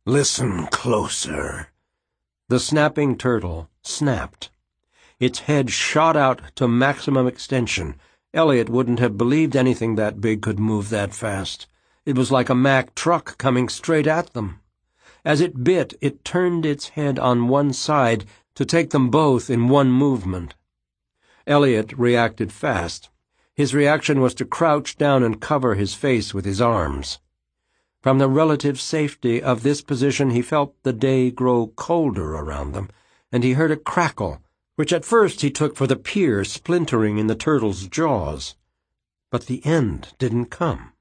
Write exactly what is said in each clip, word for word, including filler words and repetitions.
Listen closer. The snapping turtle snapped. Its head shot out to maximum extension. Elliot wouldn't have believed anything that big could move that fast. It was like a Mack truck coming straight at them. As it bit, it turned its head on one side to take them both in one movement. Elliot reacted fast. His reaction was to crouch down and cover his face with his arms. From the relative safety of this position he felt the day grow colder around them, and he heard a crackle, which at first he took for the pier splintering in the turtle's jaws. But the end didn't come.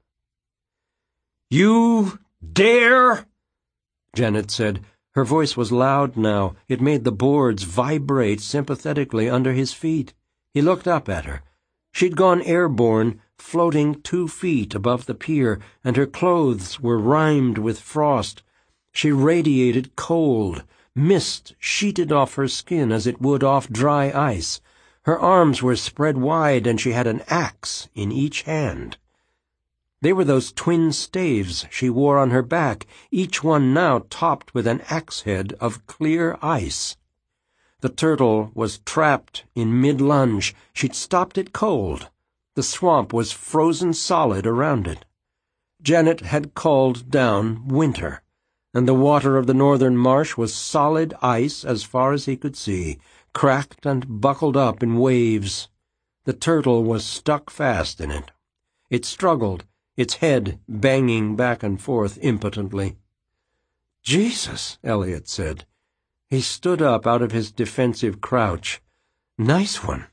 "You dare?" Janet said. Her voice was loud now. It made the boards vibrate sympathetically under his feet. He looked up at her. She'd gone airborne, floating two feet above the pier, and her clothes were rimed with frost. She radiated cold. Mist sheeted off her skin as it would off dry ice. Her arms were spread wide, and she had an axe in each hand. They were those twin staves she wore on her back, each one now topped with an axe head of clear ice. The turtle was trapped in mid-lunge. She'd stopped it cold. The swamp was frozen solid around it. Janet had called down winter, and the water of the northern marsh was solid ice as far as he could see, cracked and buckled up in waves. The turtle was stuck fast in it. It struggled, its head banging back and forth impotently. "Jesus," Elliot said. He stood up out of his defensive crouch. "Nice one."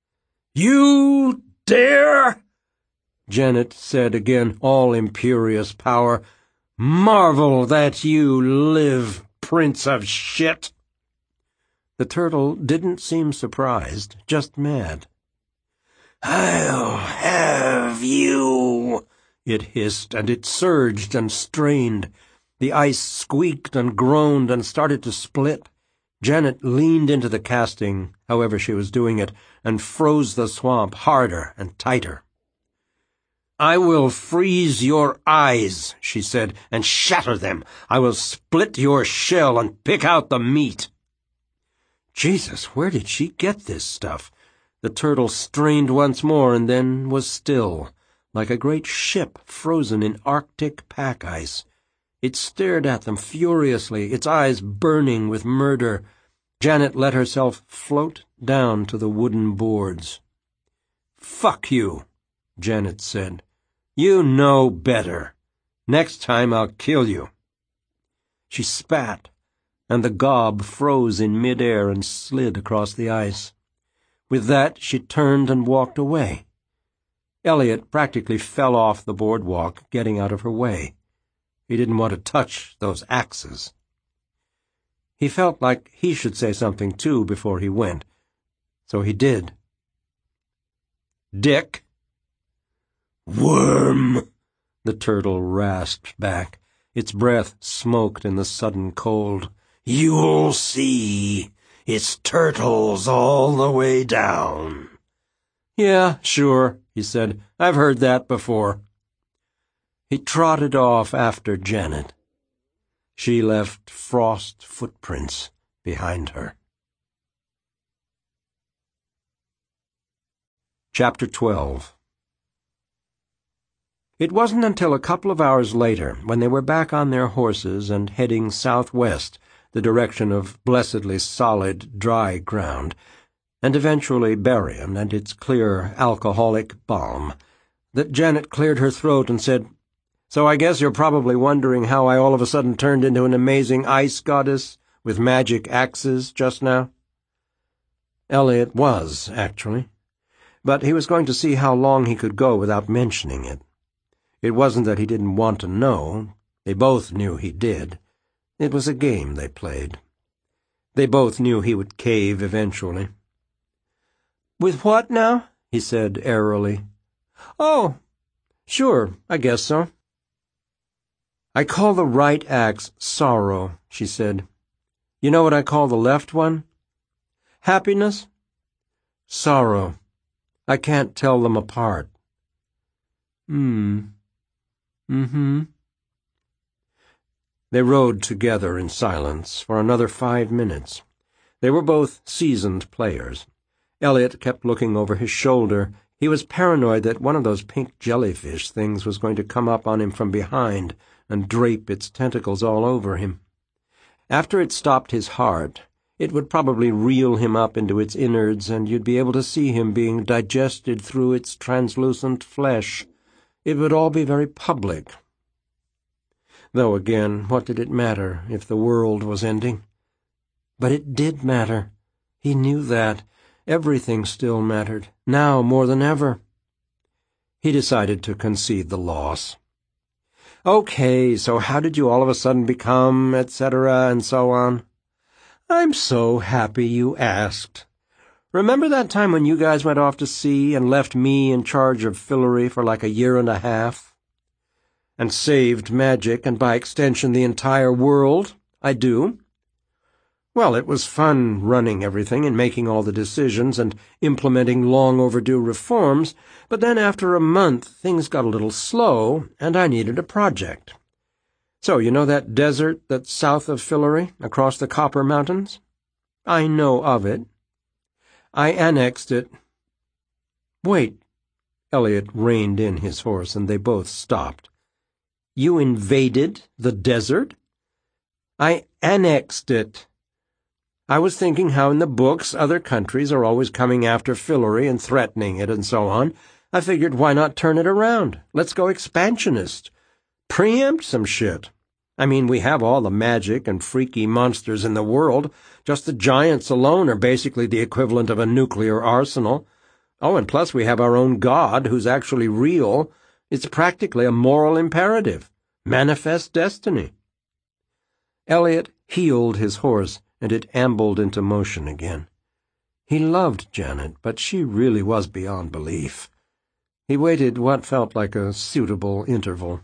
"You dare?" Janet said again, all imperious power. "Marvel that you live, prince of shit." The turtle didn't seem surprised, just mad. "I'll have you," it hissed, and it surged and strained. The ice squeaked and groaned and started to split. Janet leaned into the casting, however she was doing it, and froze the swamp harder and tighter. "I will freeze your eyes," she said, "and shatter them. I will split your shell and pick out the meat." Jesus, where did she get this stuff? The turtle strained once more and then was still, like a great ship frozen in Arctic pack ice. It stared at them furiously, its eyes burning with murder. Janet let herself float down to the wooden boards. "Fuck you," Janet said. "You know better. Next time I'll kill you." She spat, and the gob froze in midair and slid across the ice. With that, she turned and walked away. Elliot practically fell off the boardwalk, getting out of her way. He didn't want to touch those axes. He felt like he should say something, too, before he went. So he did. "Dick." "Worm," the turtle rasped back. Its breath smoked in the sudden cold. "You'll see. It's turtles all the way down." "Yeah, sure," he said. "I've heard that before." He trotted off after Janet. She left frost footprints behind her. Chapter twelve. It wasn't until a couple of hours later, when they were back on their horses and heading southwest, the direction of blessedly solid, dry ground, and eventually Berrien and its clear, alcoholic balm, that Janet cleared her throat and said, "So I guess you're probably wondering how I all of a sudden turned into an amazing ice goddess with magic axes just now." Elliot was, actually. But he was going to see how long he could go without mentioning it. It wasn't that he didn't want to know. They both knew he did. It was a game they played. They both knew he would cave eventually. "With what now?" he said airily. "Oh, sure, I guess so." "I call the right axe sorrow," she said. "You know what I call the left one?" "Happiness?" "Sorrow. I can't tell them apart." Hmm. Mm-hmm. They rode together in silence for another five minutes. They were both seasoned players. Elliot kept looking over his shoulder. He was paranoid that one of those pink jellyfish things was going to come up on him from behind and drape its tentacles all over him. After it stopped his heart, it would probably reel him up into its innards, and you'd be able to see him being digested through its translucent flesh. It would all be very public. Though, again, what did it matter if the world was ending? But it did matter. He knew that. Everything still mattered, now more than ever. He decided to concede the loss. "Okay, so how did you all of a sudden become, et cetera, and so on?" "I'm so happy you asked. Remember that time when you guys went off to sea and left me in charge of Fillory for like a year and a half? And saved magic, and by extension the entire world? I do. Well, it was fun running everything and making all the decisions and implementing long-overdue reforms, but then after a month things got a little slow, and I needed a project. So, you know that desert that's south of Fillory, across the Copper Mountains? I know of it. I annexed it. Wait. Elliot reined in his horse, and they both stopped. You invaded the desert? I annexed it. I was thinking how in the books other countries are always coming after Fillory and threatening it and so on. I figured, why not turn it around? Let's go expansionist. Preempt some shit. I mean, we have all the magic and freaky monsters in the world. Just the giants alone are basically the equivalent of a nuclear arsenal. Oh, and plus we have our own God, who's actually real. It's practically a moral imperative. Manifest destiny. Elliot heeled his horse, and it ambled into motion again. He loved Janet, but she really was beyond belief. He waited what felt like a suitable interval.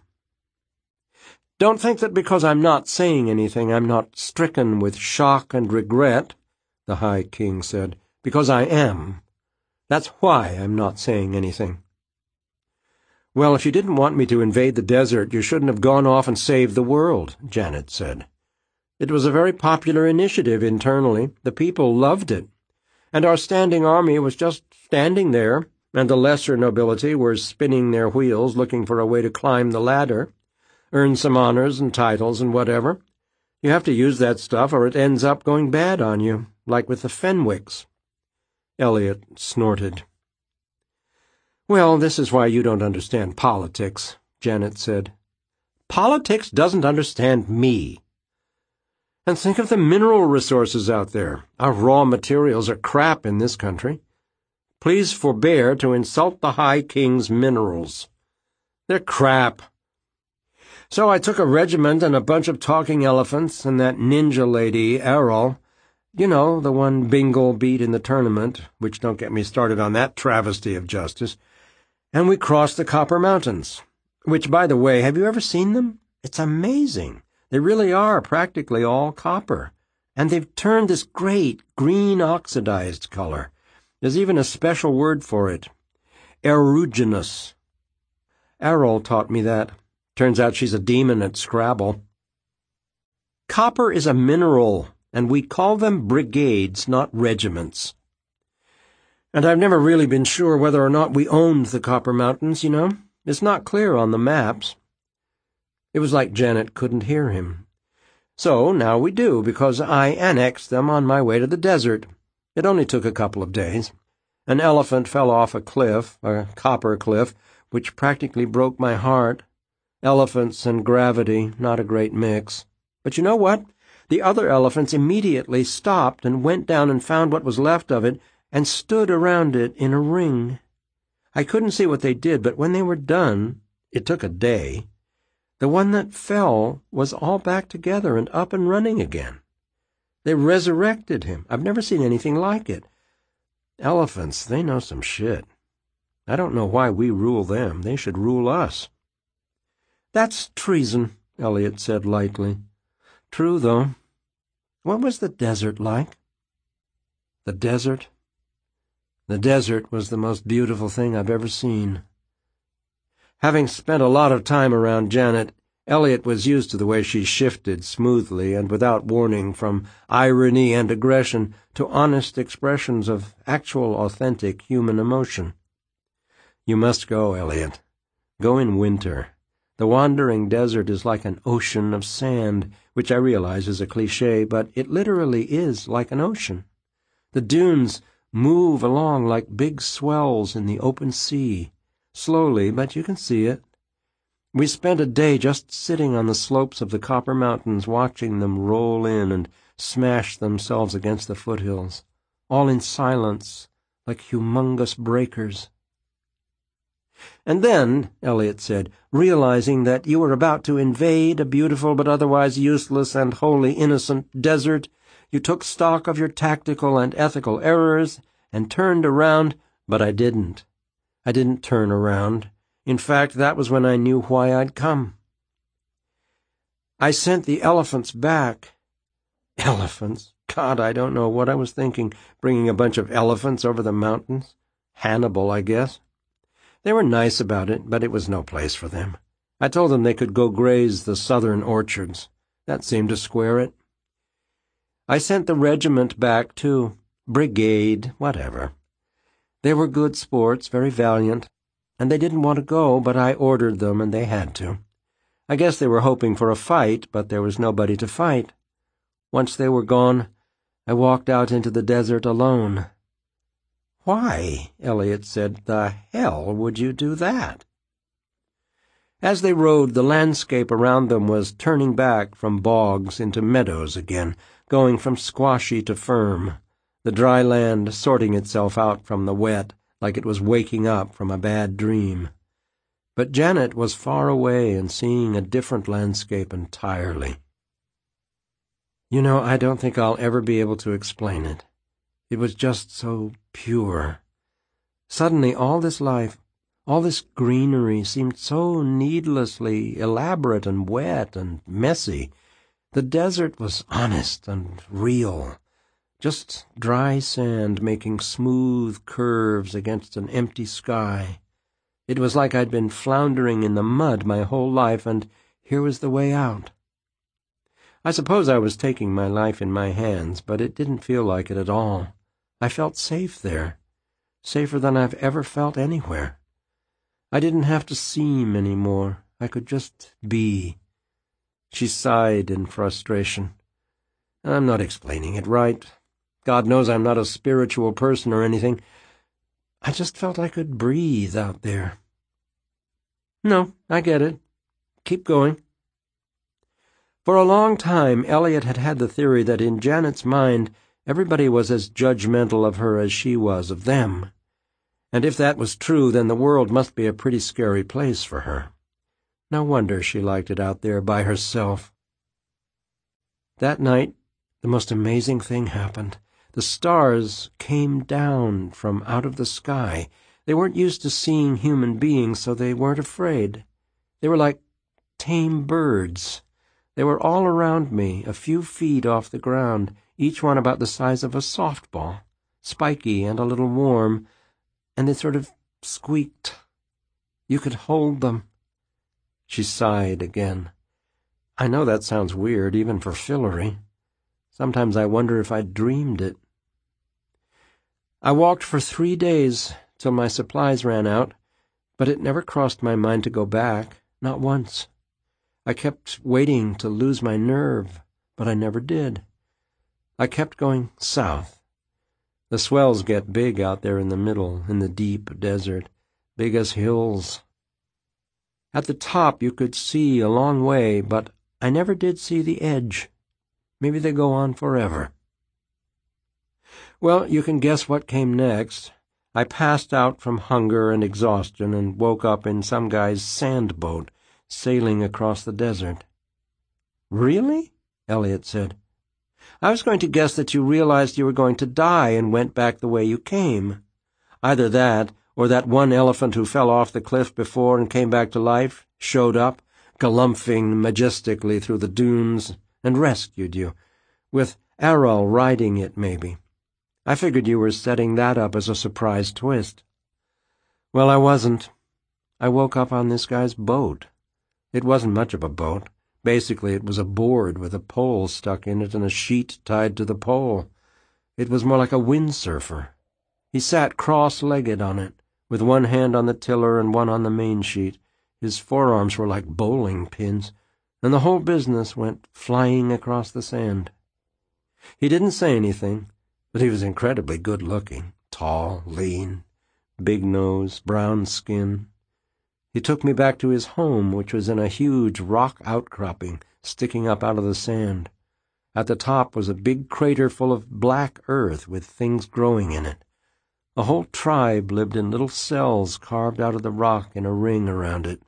Don't think that because I'm not saying anything I'm not stricken with shock and regret, the High King said, because I am. That's why I'm not saying anything. Well, if you didn't want me to invade the desert, you shouldn't have gone off and saved the world, Janet said. It was a very popular initiative internally. The people loved it. And our standing army was just standing there, and the lesser nobility were spinning their wheels looking for a way to climb the ladder, earn some honors and titles and whatever. You have to use that stuff or it ends up going bad on you, like with the Fenwicks. Elliot snorted. Well, this is why you don't understand politics, Janet said. Politics doesn't understand me. And think of the mineral resources out there. Our raw materials are crap in this country. Please forbear to insult the High King's minerals. They're crap. So I took a regiment and a bunch of talking elephants and that ninja lady, Errol, you know, the one Bingle beat in the tournament, which don't get me started on that travesty of justice, and we crossed the Copper Mountains, which, by the way, have you ever seen them? It's amazing. They really are practically all copper, and they've turned this great green oxidized color. There's even a special word for it, eruginous. Errol taught me that. Turns out she's a demon at Scrabble. Copper is a mineral, and we call them brigades, not regiments. And I've never really been sure whether or not we owned the Copper Mountains, you know. It's not clear on the maps. It was like Janet couldn't hear him. So now we do, because I annexed them on my way to the desert. It only took a couple of days. An elephant fell off a cliff, a copper cliff, which practically broke my heart. Elephants and gravity, not a great mix. But you know what? The other elephants immediately stopped and went down and found what was left of it and stood around it in a ring. I couldn't see what they did, but when they were done, it took a day, the one that fell was all back together and up and running again. They resurrected him. I've never seen anything like it. Elephants, they know some shit. I don't know why we rule them. They should rule us. That's treason, Elliot said lightly. True, though. What was the desert like? The desert? The desert was the most beautiful thing I've ever seen. Having spent a lot of time around Janet, Elliot was used to the way she shifted smoothly and without warning from irony and aggression to honest expressions of actual, authentic human emotion. "You must go, Elliot. Go in winter. The wandering desert is like an ocean of sand, which I realize is a cliché, but it literally is like an ocean. The dunes move along like big swells in the open sea, slowly, but you can see it. We spent a day just sitting on the slopes of the Copper Mountains watching them roll in and smash themselves against the foothills, all in silence, like humongous breakers." "And then," Elliot said, "realizing that you were about to invade a beautiful but otherwise useless and wholly innocent desert, you took stock of your tactical and ethical errors and turned around—" "But I didn't. I didn't turn around. In fact, that was when I knew why I'd come. I sent the elephants back." "Elephants? God, I don't know what I was thinking, bringing a bunch of elephants over the mountains. Hannibal, I guess. They were nice about it, but it was no place for them. I told them they could go graze the southern orchards. That seemed to square it. I sent the regiment back, too. Brigade, whatever. They were good sports, very valiant, and they didn't want to go, but I ordered them, and they had to. I guess they were hoping for a fight, but there was nobody to fight. Once they were gone, I walked out into the desert alone." "Why," Elliot said, "the hell would you do that?" As they rode, the landscape around them was turning back from bogs into meadows again, going from squashy to firm, the dry land sorting itself out from the wet like it was waking up from a bad dream. But Janet was far away and seeing a different landscape entirely. "You know, I don't think I'll ever be able to explain it. It was just so pure. Suddenly all this life, all this greenery seemed so needlessly elaborate and wet and messy. The desert was honest and real, just dry sand making smooth curves against an empty sky. It was like I'd been floundering in the mud my whole life, and here was the way out. I suppose I was taking my life in my hands, but it didn't feel like it at all. I felt safe there, safer than I've ever felt anywhere. I didn't have to seem any more. I could just be." She sighed in frustration. "I'm not explaining it right. God knows I'm not a spiritual person or anything. I just felt I could breathe out there." "No, I get it. Keep going." For a long time, Elliot had had the theory that in Janet's mind everybody was as judgmental of her as she was of them. And if that was true, then the world must be a pretty scary place for her. No wonder she liked it out there by herself. That night, the most amazing thing happened. The stars came down from out of the sky. They weren't used to seeing human beings, so they weren't afraid. They were like tame birds. They were all around me, a few feet off the ground, each one about the size of a softball, spiky and a little warm, and they sort of squeaked. You could hold them. She sighed again. "I know that sounds weird, even for Fillory. Sometimes I wonder if I dreamed it." I walked for three days, till my supplies ran out, but it never crossed my mind to go back, not once. I kept waiting to lose my nerve, but I never did. I kept going south. The swells get big out there in the middle, in the deep desert, big as hills. At the top you could see a long way, but I never did see the edge. Maybe they go on forever. Well, you can guess what came next. I passed out from hunger and exhaustion and woke up in some guy's sand boat sailing across the desert. "Really?" Elliot said. "I was going to guess that you realized you were going to die and went back the way you came. Either that, or that one elephant who fell off the cliff before and came back to life, showed up, galumphing majestically through the dunes, and rescued you, with Errol riding it, maybe. I figured you were setting that up as a surprise twist. Well, I wasn't. I woke up on this guy's boat. It wasn't much of a boat. Basically, it was a board with a pole stuck in it and a sheet tied to the pole. It was more like a windsurfer. He sat cross-legged on it, with one hand on the tiller and one on the main sheet. His forearms were like bowling pins, and the whole business went flying across the sand. He didn't say anything, but he was incredibly good-looking, tall, lean, big nose, brown skin. He took me back to his home, which was in a huge rock outcropping sticking up out of the sand. At the top was a big crater full of black earth with things growing in it. A whole tribe lived in little cells carved out of the rock in a ring around it.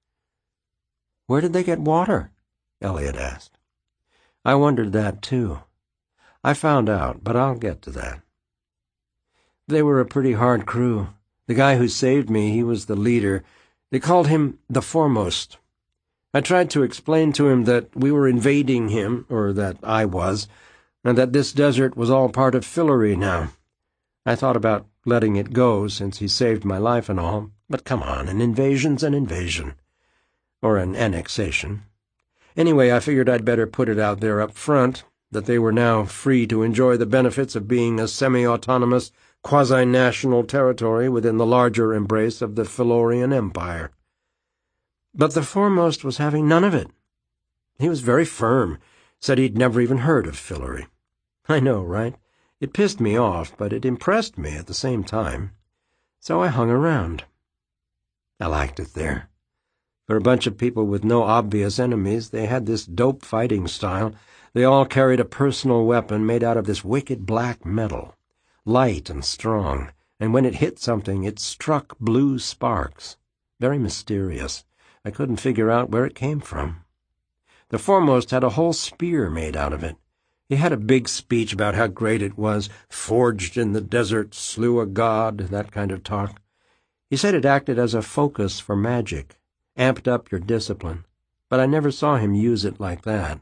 "Where did they get water?" Elliot asked. I wondered that, too. I found out, but I'll get to that. They were a pretty hard crew. The guy who saved me, he was the leader. They called him the Foremost. I tried to explain to him that we were invading him, or that I was, and that this desert was all part of Fillory now. I thought about letting it go, since he saved my life and all, but come on, an invasion's an invasion. Or an annexation. Anyway, I figured I'd better put it out there up front, that they were now free to enjoy the benefits of being a semi-autonomous, quasi-national territory within the larger embrace of the Fillorian Empire. But the Foremost was having none of it. He was very firm, said he'd never even heard of Fillory. I know, right? It pissed me off, but it impressed me at the same time. So I hung around. I liked it there. For a bunch of people with no obvious enemies, they had this dope fighting style. They all carried a personal weapon made out of this wicked black metal, light and strong, and when it hit something, it struck blue sparks. Very mysterious. I couldn't figure out where it came from. The Foremost had a whole spear made out of it. He had a big speech about how great it was, forged in the desert, slew a god, that kind of talk. He said it acted as a focus for magic, amped up your discipline, but I never saw him use it like that.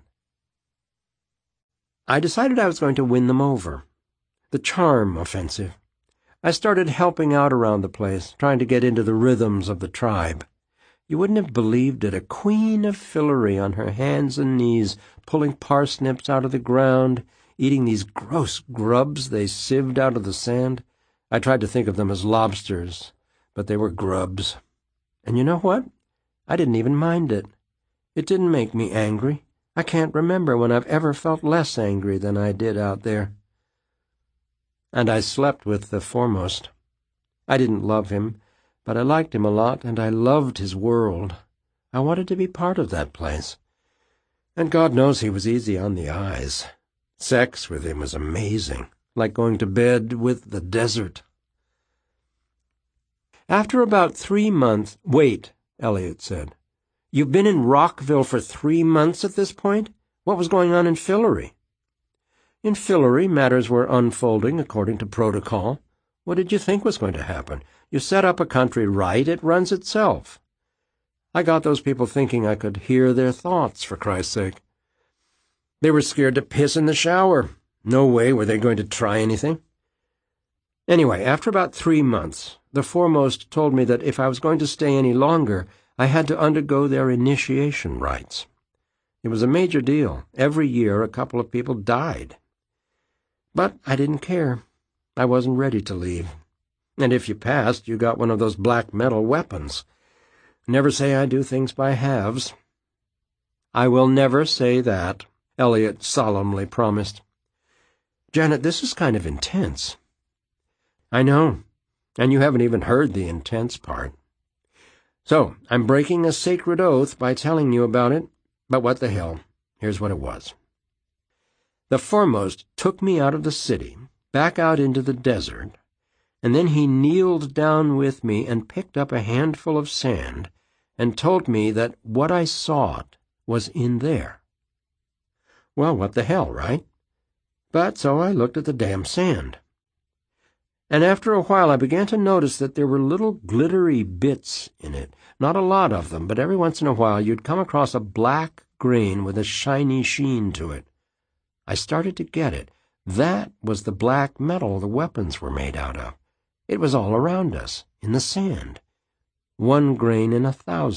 I decided I was going to win them over. The charm offensive. I started helping out around the place, trying to get into the rhythms of the tribe. You wouldn't have believed it, a queen of Fillory on her hands and knees, pulling parsnips out of the ground, eating these gross grubs they sieved out of the sand. I tried to think of them as lobsters, but they were grubs. And you know what? I didn't even mind it. It didn't make me angry. I can't remember when I've ever felt less angry than I did out there. And I slept with the Foremost. I didn't love him, but I liked him a lot, and I loved his world. I wanted to be part of that place. And God knows he was easy on the eyes. Sex with him was amazing, like going to bed with the desert. After about three months— Wait, Elliot said. You've been in Rockville for three months at this point? What was going on in Fillory? In Fillory, matters were unfolding according to protocol. What did you think was going to happen? You set up a country right, it runs itself. I got those people thinking I could hear their thoughts, for Christ's sake. They were scared to piss in the shower. No way were they going to try anything. Anyway, after about three months, the Foremost told me that if I was going to stay any longer, I had to undergo their initiation rites. It was a major deal. Every year a couple of people died. But I didn't care. I wasn't ready to leave. And if you passed, you got one of those black metal weapons. Never say I do things by halves. I will never say that, Elliot solemnly promised. Janet, this is kind of intense. I know, and you haven't even heard the intense part. So, I'm breaking a sacred oath by telling you about it, but what the hell, here's what it was. The Foremost took me out of the city, back out into the desert, and then he kneeled down with me and picked up a handful of sand and told me that what I sought was in there. Well, what the hell, right? But so I looked at the damn sand. And after a while I began to notice that there were little glittery bits in it. Not a lot of them, but every once in a while you'd come across a black grain with a shiny sheen to it. I started to get it. That was the black metal the weapons were made out of. It was all around us, in the sand. One grain in a thousand,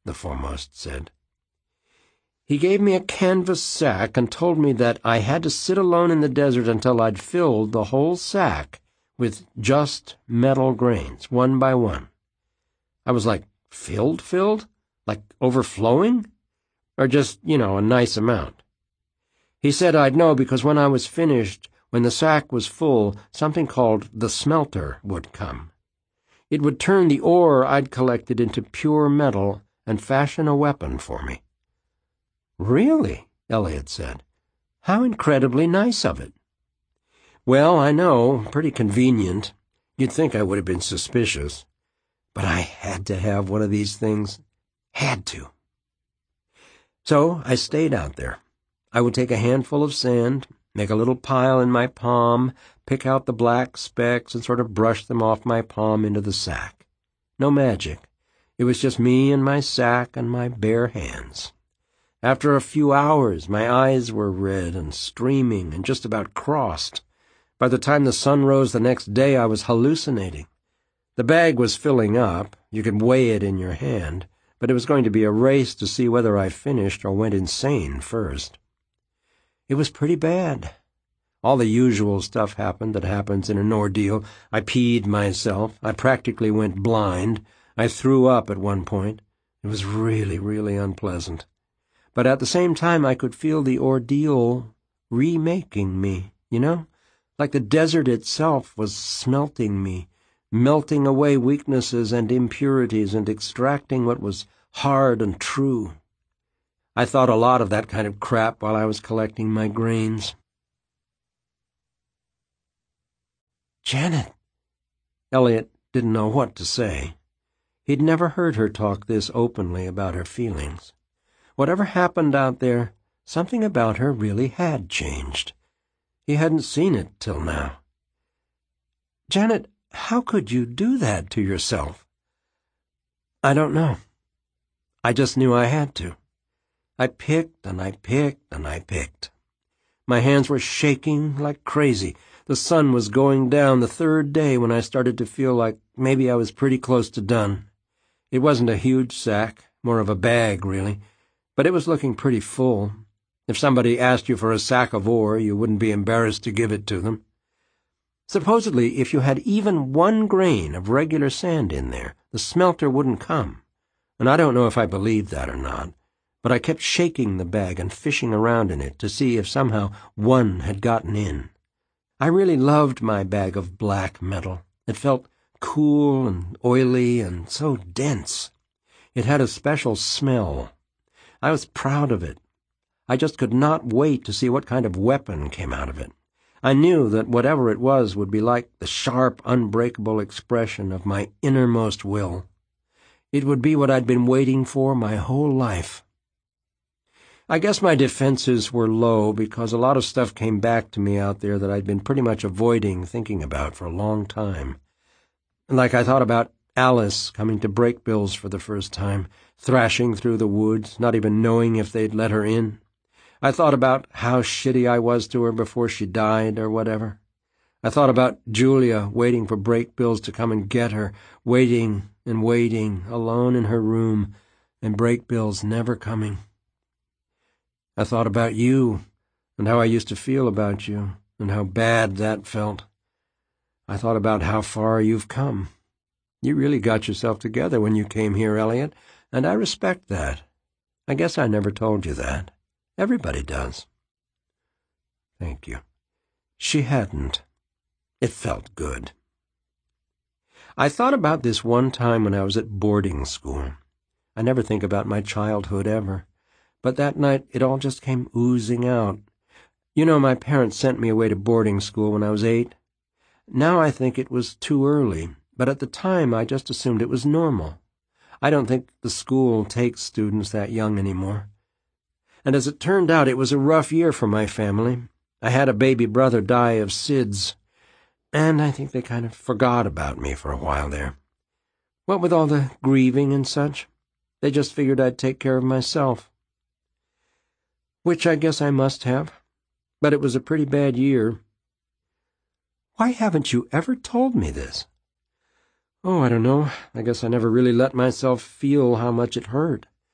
the foremost said. He gave me a canvas sack and told me that I had to sit alone in the desert until I'd filled the whole sack with just metal grains, one by one. I was like, filled, filled? Like overflowing? Or just, you know, a nice amount. He said I'd know because when I was finished, when the sack was full, something called the smelter would come. It would turn the ore I'd collected into pure metal and fashion a weapon for me. Really? Elliot said. How incredibly nice of it. Well, I know, pretty convenient. You'd think I would have been suspicious. But I had to have one of these things. Had to. So I stayed out there. I would take a handful of sand, make a little pile in my palm, pick out the black specks and sort of brush them off my palm into the sack. No magic. It was just me and my sack and my bare hands. After a few hours, my eyes were red and streaming and just about crossed. By the time the sun rose the next day, I was hallucinating. The bag was filling up. You could weigh it in your hand, but it was going to be a race to see whether I finished or went insane first. It was pretty bad. All the usual stuff happened that happens in an ordeal. I peed myself. I practically went blind. I threw up at one point. It was really, really unpleasant. But at the same time, I could feel the ordeal remaking me, you know? Like the desert itself was smelting me, melting away weaknesses and impurities and extracting what was hard and true. I thought a lot of that kind of crap while I was collecting my grains. Janet! Elliot didn't know what to say. He'd never heard her talk this openly about her feelings. Whatever happened out there, something about her really had changed. He hadn't seen it till now. Janet, how could you do that to yourself? I don't know. I just knew I had to. I picked and I picked and I picked. My hands were shaking like crazy. The sun was going down the third day when I started to feel like maybe I was pretty close to done. It wasn't a huge sack, more of a bag, really, but it was looking pretty full. If somebody asked you for a sack of ore, you wouldn't be embarrassed to give it to them. Supposedly, if you had even one grain of regular sand in there, the smelter wouldn't come. And I don't know if I believed that or not, but I kept shaking the bag and fishing around in it to see if somehow one had gotten in. I really loved my bag of black metal. It felt cool and oily and so dense. It had a special smell. I was proud of it. I just could not wait to see what kind of weapon came out of it. I knew that whatever it was would be like the sharp, unbreakable expression of my innermost will. It would be what I'd been waiting for my whole life. I guess my defenses were low because a lot of stuff came back to me out there that I'd been pretty much avoiding thinking about for a long time. Like I thought about Alice coming to Breakbills for the first time, thrashing through the woods, not even knowing if they'd let her in. I thought about how shitty I was to her before she died or whatever. I thought about Julia waiting for Breakbills to come and get her, waiting and waiting, alone in her room, and Breakbills never coming. I thought about you, and how I used to feel about you, and how bad that felt. I thought about how far you've come. You really got yourself together when you came here, Elliot, and I respect that. I guess I never told you that. Everybody does. Thank you. She hadn't. It felt good. I thought about this one time when I was at boarding school. I never think about my childhood ever. But that night, it all just came oozing out. You know, my parents sent me away to boarding school when I was eight. Now I think it was too early, but at the time I just assumed it was normal. I don't think the school takes students that young anymore. And as it turned out, it was a rough year for my family. I had a baby brother die of S I D S, and I think they kind of forgot about me for a while there. What with all the grieving and such, they just figured I'd take care of myself. Which I guess I must have, but it was a pretty bad year. Why haven't you ever told me this? Oh, I don't know. I guess I never really let myself feel how much it hurt.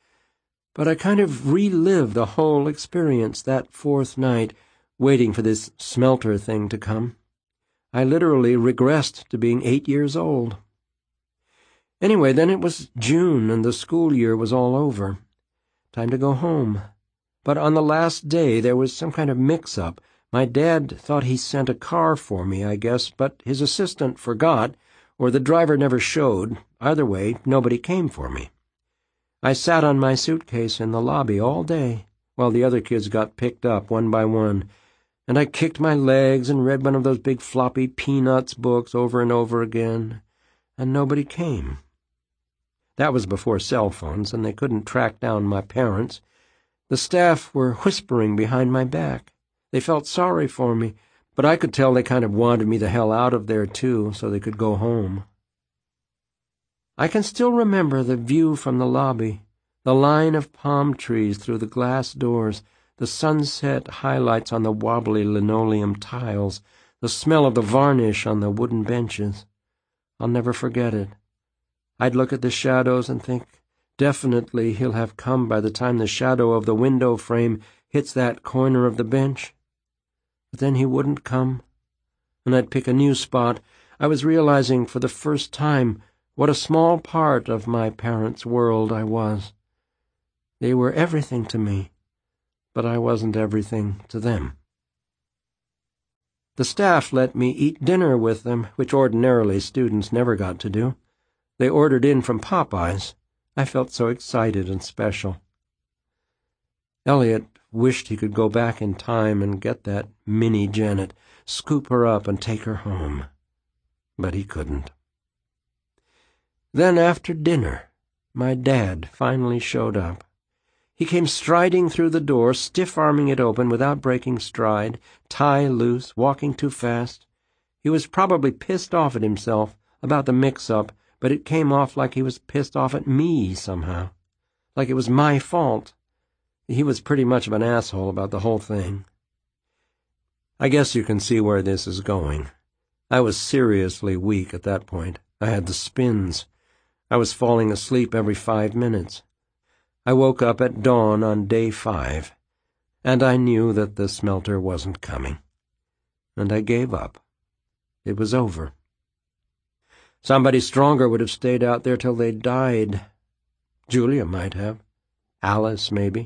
But I kind of relived the whole experience that fourth night, waiting for this smelter thing to come. I literally regressed to being eight years old. Anyway, then it was June, and the school year was all over. Time to go home. But on the last day there was some kind of mix-up. My dad thought he sent a car for me, I guess, but his assistant forgot, or the driver never showed. Either way, nobody came for me. I sat on my suitcase in the lobby all day, while the other kids got picked up one by one, and I kicked my legs and read one of those big floppy Peanuts books over and over again, and nobody came. That was before cell phones, and they couldn't track down my parents. The staff were whispering behind my back. They felt sorry for me, but I could tell they kind of wanted me the hell out of there, too, so they could go home. I can still remember the view from the lobby, the line of palm trees through the glass doors, the sunset highlights on the wobbly linoleum tiles, the smell of the varnish on the wooden benches. I'll never forget it. I'd look at the shadows and think, definitely he'll have come by the time the shadow of the window frame hits that corner of the bench. But then he wouldn't come, and I'd pick a new spot. I was realizing for the first time what a small part of my parents' world I was. They were everything to me, but I wasn't everything to them. The staff let me eat dinner with them, which ordinarily students never got to do. They ordered in from Popeyes. I felt so excited and special. Elliot wished he could go back in time and get that mini Janet, scoop her up and take her home. But he couldn't. Then after dinner, my dad finally showed up. He came striding through the door, stiff-arming it open without breaking stride, tie loose, walking too fast. He was probably pissed off at himself about the mix-up, but it came off like he was pissed off at me somehow, like it was my fault. He was pretty much of an asshole about the whole thing. I guess you can see where this is going. I was seriously weak at that point. I had the spins. I was falling asleep every five minutes. I woke up at dawn on day five, and I knew that the smelter wasn't coming. And I gave up. It was over. Somebody stronger would have stayed out there till they died. Julia might have. Alice, maybe.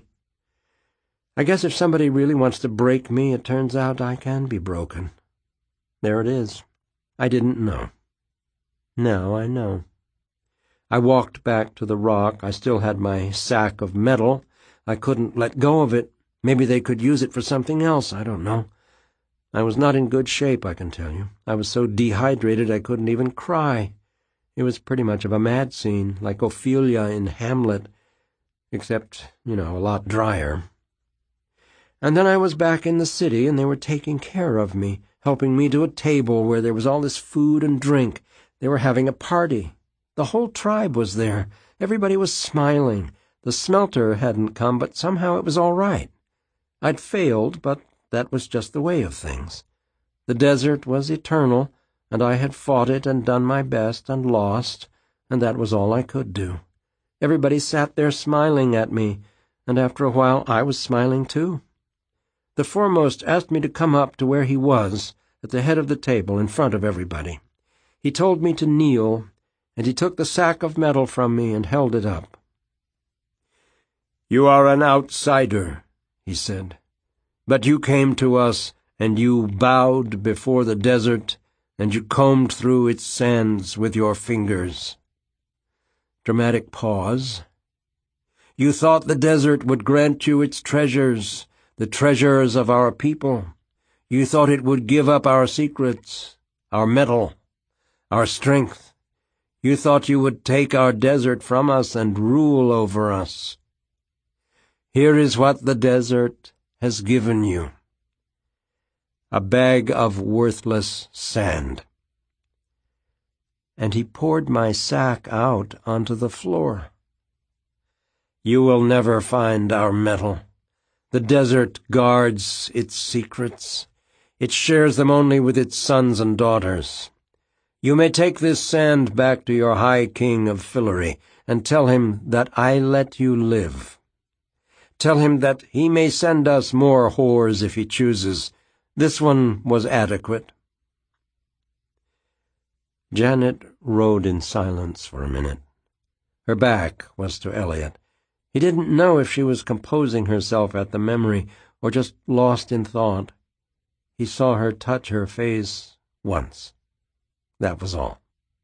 I guess if somebody really wants to break me, it turns out I can be broken. There it is. I didn't know. Now I know. I walked back to the rock. I still had my sack of metal. I couldn't let go of it. Maybe they could use it for something else. I don't know. I was not in good shape, I can tell you. I was so dehydrated I couldn't even cry. It was pretty much of a mad scene, like Ophelia in Hamlet, except, you know, a lot drier. And then I was back in the city, and they were taking care of me, helping me to a table where there was all this food and drink. They were having a party. The whole tribe was there. Everybody was smiling. The smelter hadn't come, but somehow it was all right. I'd failed, but that was just the way of things. The desert was eternal, and I had fought it and done my best and lost, and that was all I could do. Everybody sat there smiling at me, and after a while I was smiling too. The foremost asked me to come up to where he was, at the head of the table, in front of everybody. He told me to kneel, and he took the sack of metal from me and held it up. "You are an outsider," he said, "but you came to us, and you bowed before the desert, and you combed through its sands with your fingers." Dramatic pause. "You thought the desert would grant you its treasures, the treasures of our people. You thought it would give up our secrets, our metal, our strength. You thought you would take our desert from us and rule over us. Here is what the desert has given you. A bag of worthless sand." And he poured my sack out onto the floor. "You will never find our metal. The desert guards its secrets. It shares them only with its sons and daughters. You may take this sand back to your high king of Fillory and tell him that I let you live. Tell him that he may send us more whores if he chooses. This one was adequate." Janet rode in silence for a minute. Her back was to Elliot. He didn't know if she was composing herself at the memory or just lost in thought. He saw her touch her face once. That was all.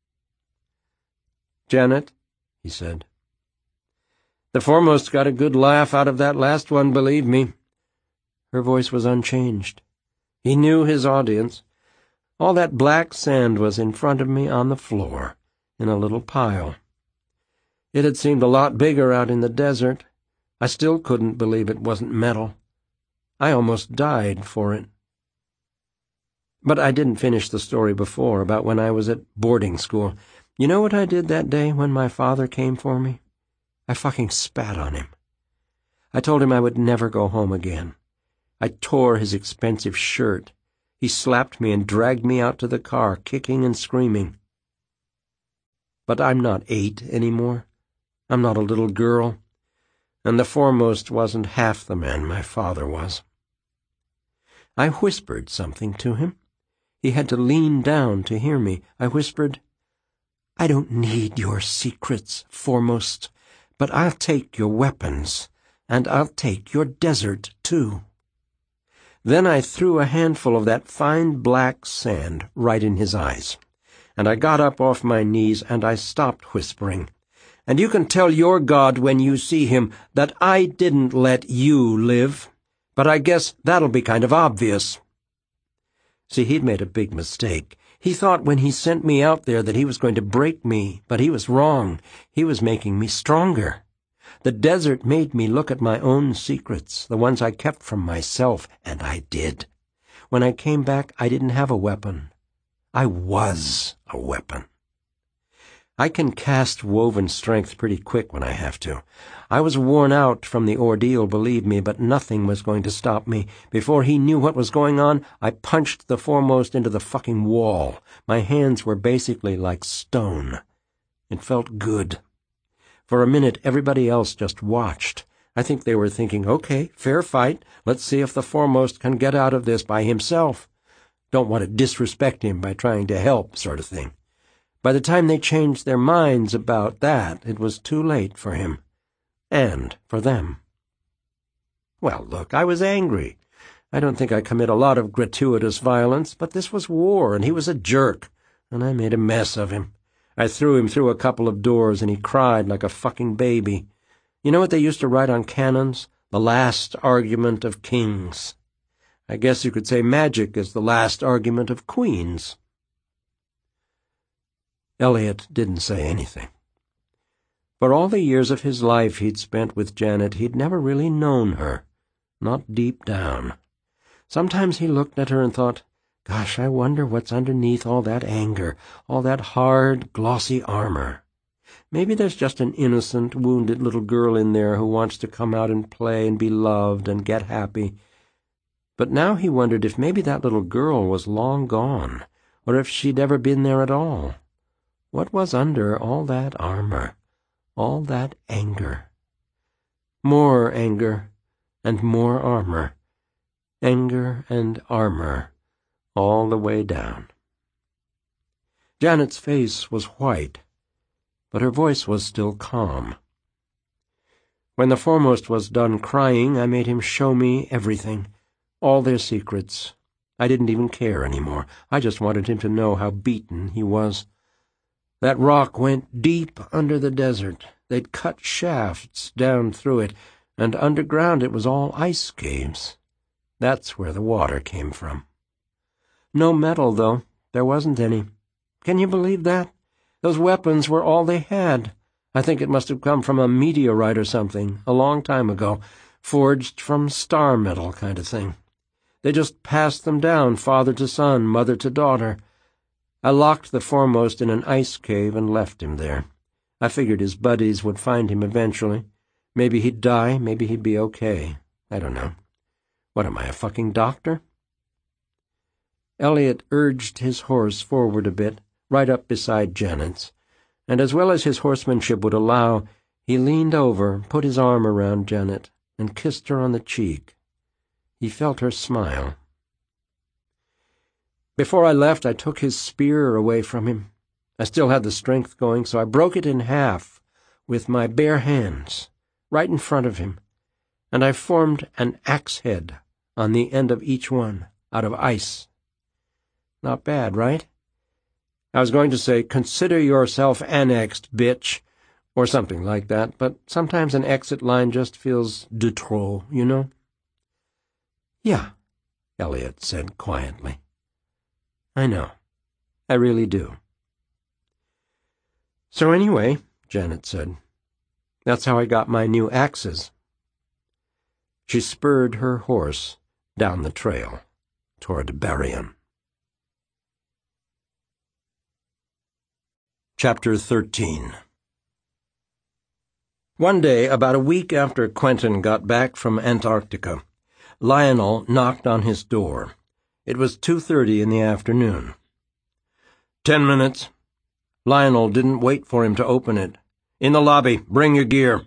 "Janet," he said. "The foremost got a good laugh out of that last one, believe me." Her voice was unchanged. He knew his audience. All that black sand was in front of me on the floor, in a little pile. It had seemed a lot bigger out in the desert. I still couldn't believe it wasn't metal. I almost died for it. But I didn't finish the story before, about when I was at boarding school. You know what I did that day when my father came for me? I fucking spat on him. I told him I would never go home again. I tore his expensive shirt. He slapped me and dragged me out to the car, kicking and screaming. But I'm not eight anymore. I'm not a little girl. And the foremost wasn't half the man my father was. I whispered something to him. He had to lean down to hear me. I whispered, "I don't need your secrets, foremost, but I'll take your weapons, and I'll take your desert, too." Then I threw a handful of that fine black sand right in his eyes, and I got up off my knees and I stopped whispering. "And you can tell your God when you see him that I didn't let you live, but I guess that'll be kind of obvious." See, he'd made a big mistake. He thought when he sent me out there that he was going to break me, but he was wrong. He was making me stronger. The desert made me look at my own secrets, the ones I kept from myself, and I did. When I came back, I didn't have a weapon. I was a weapon. I can cast woven strength pretty quick when I have to. I was worn out from the ordeal, believe me, but nothing was going to stop me. Before he knew what was going on, I punched the foremost into the fucking wall. My hands were basically like stone. It felt good. For a minute, everybody else just watched. I think they were thinking, okay, fair fight. Let's see if the foremost can get out of this by himself. Don't want to disrespect him by trying to help, sort of thing. By the time they changed their minds about that, it was too late for him. And for them. Well, look, I was angry. I don't think I commit a lot of gratuitous violence, but this was war, and he was a jerk, and I made a mess of him. I threw him through a couple of doors, and he cried like a fucking baby. You know what they used to write on cannons? The last argument of kings. I guess you could say magic is the last argument of queens. Elliot didn't say anything. For all the years of his life he'd spent with Janet, he'd never really known her, not deep down. Sometimes he looked at her and thought, gosh, I wonder what's underneath all that anger, all that hard, glossy armor. Maybe there's just an innocent, wounded little girl in there who wants to come out and play and be loved and get happy. But now he wondered if maybe that little girl was long gone, or if she'd ever been there at all. What was under all that armor, all that anger? More anger, and more armor. Anger and armor, all the way down. Janet's face was white, but her voice was still calm. When the foremost was done crying, I made him show me everything, all their secrets. I didn't even care anymore. I just wanted him to know how beaten he was. That rock went deep under the desert. They'd cut shafts down through it, and underground it was all ice caves. That's where the water came from. No metal, though. There wasn't any. Can you believe that? Those weapons were all they had. I think it must have come from a meteorite or something, a long time ago, forged from star metal kind of thing. They just passed them down, father to son, mother to daughter. I locked the foremost in an ice cave and left him there. I figured his buddies would find him eventually. Maybe he'd die, maybe he'd be okay. I don't know. What am I, a fucking doctor? Elliot urged his horse forward a bit, right up beside Janet's, and as well as his horsemanship would allow, he leaned over, put his arm around Janet, and kissed her on the cheek. He felt her smile. Before I left, I took his spear away from him. I still had the strength going, so I broke it in half with my bare hands, right in front of him, and I formed an axe head on the end of each one, out of ice. Not bad, right? I was going to say, "Consider yourself annexed, bitch," or something like that, but sometimes an exit line just feels de trop, you know? "Yeah," Elliot said quietly. "I know. I really do." "So anyway," Janet said, "that's how I got my new axes." She spurred her horse down the trail toward Berrien. Chapter thirteen. One day, about a week after Quentin got back from Antarctica, Lionel knocked on his door. It was two thirty in the afternoon. Ten minutes." Lionel didn't wait for him to open it. "In the lobby. Bring your gear."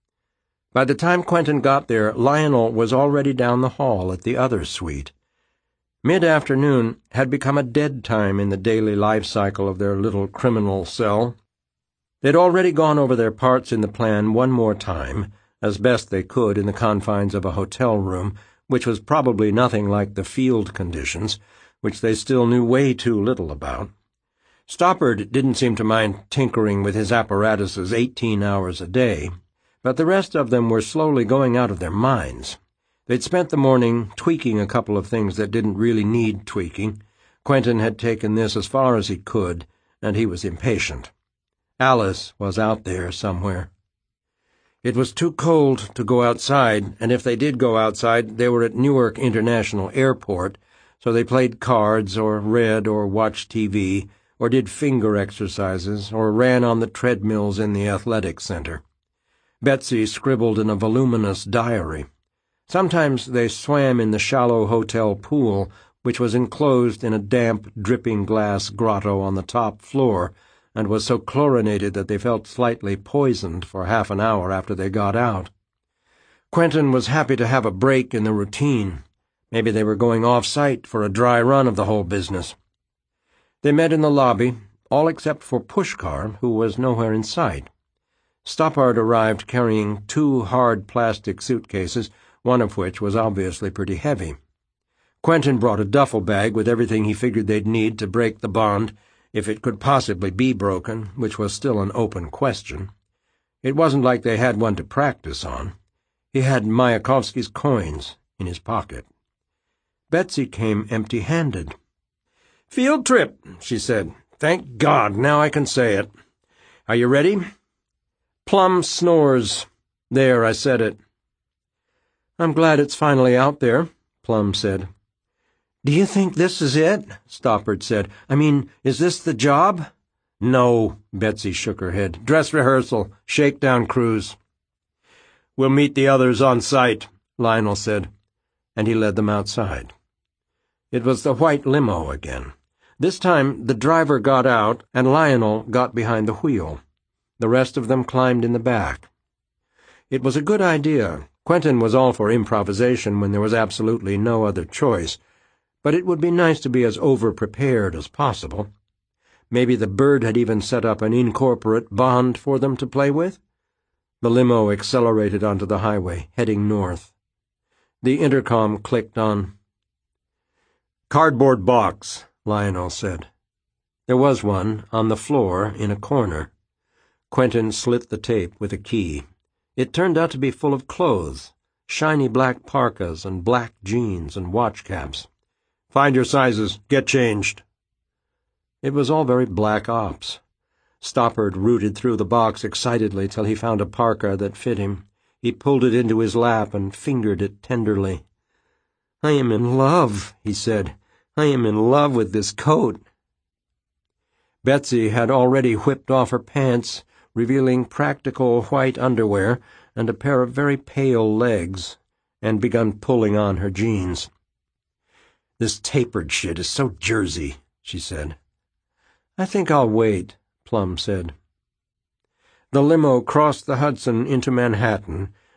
By the time Quentin got there, Lionel was already down the hall at the other suite. Mid-afternoon had become a dead time in the daily life cycle of their little criminal cell. They'd already gone over their parts in the plan one more time, as best they could in the confines of a hotel room, which was probably nothing like the field conditions, which they still knew way too little about. Stoppard didn't seem to mind tinkering with his apparatuses eighteen hours a day, but the rest of them were slowly going out of their minds. They'd spent the morning tweaking a couple of things that didn't really need tweaking. Quentin had taken this as far as he could, and he was impatient. Alice was out there somewhere. It was too cold to go outside, and if they did go outside, they were at Newark International Airport, so they played cards or read or watched T V or did finger exercises or ran on the treadmills in the athletic center. Betsy scribbled in a voluminous diary. Sometimes they swam in the shallow hotel pool, which was enclosed in a damp, dripping glass grotto on the top floor, and was so chlorinated that they felt slightly poisoned for half an hour after they got out. Quentin was happy to have a break in the routine. Maybe they were going off-site for a dry run of the whole business. They met in the lobby, all except for Pushkar, who was nowhere in sight. Stoppard arrived carrying two hard plastic suitcases, one of which was obviously pretty heavy. Quentin brought a duffel bag with everything he figured they'd need to break the bond, if it could possibly be broken, which was still an open question. It wasn't like they had one to practice on. He had Mayakovsky's coins in his pocket. Betsy came empty-handed. "Field trip," she said. "Thank God, now I can say it. Are you ready?" "Plum snores. There, I said it." "I'm glad it's finally out there," Plum said. "Do you think this is it?" Stoppard said. "I mean, is this the job?" "No," Betsy shook her head. "Dress rehearsal, shakedown cruise." "We'll meet the others on site," Lionel said, and he led them outside. It was the white limo again. This time the driver got out and Lionel got behind the wheel. The rest of them climbed in the back. It was a good idea. Quentin was all for improvisation when there was absolutely no other choice, but it would be nice to be as over-prepared as possible. Maybe the bird had even set up an incorporate bond for them to play with? The limo accelerated onto the highway, heading north. The intercom clicked on. "Cardboard box," Lionel said. There was one on the floor in a corner. Quentin slit the tape with a key. It turned out to be full of clothes, shiny black parkas and black jeans and watch caps. "Find your sizes. Get changed." It was all very black ops. Stoppard rooted through the box excitedly till he found a parka that fit him. He pulled it into his lap and fingered it tenderly. "I am in love," he said. "I am in love with this coat." Betsy had already whipped off her pants, revealing practical white underwear and a pair of very pale legs, and begun pulling on her jeans. "This tapered shit is so Jersey," she said. "I think I'll wait," Plum said. The limo crossed the Hudson into Manhattan,